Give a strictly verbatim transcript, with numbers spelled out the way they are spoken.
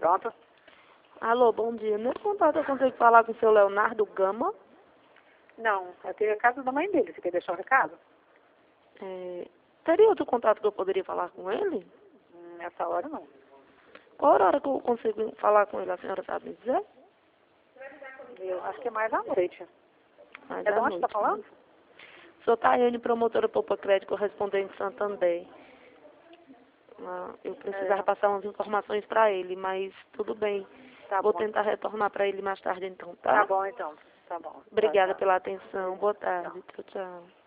Pronto. Alô, bom dia. Nesse contato eu consigo falar com o seu Leonardo Gama? Não, eu tenho a casa da mãe dele. Você quer deixar um recado? É, teria outro contato que eu poderia falar com ele? Hum, Nessa hora, não. Qual hora que eu consigo falar com ele? A senhora sabe me dizer? Eu acho que é mais à noite. Mais É de à onde você noite. tá falando? Sou Tayane, promotora Poupa Crédito, correspondente Santander. Ah, eu precisava É, passar umas informações para ele, mas tudo bem. tá Vou bom. tentar retornar para ele mais tarde então, Tá tá? bom, então. Tá bom. Tchau, Obrigada tchau. pela atenção. Boa Tchau. tarde. Tchau, tchau.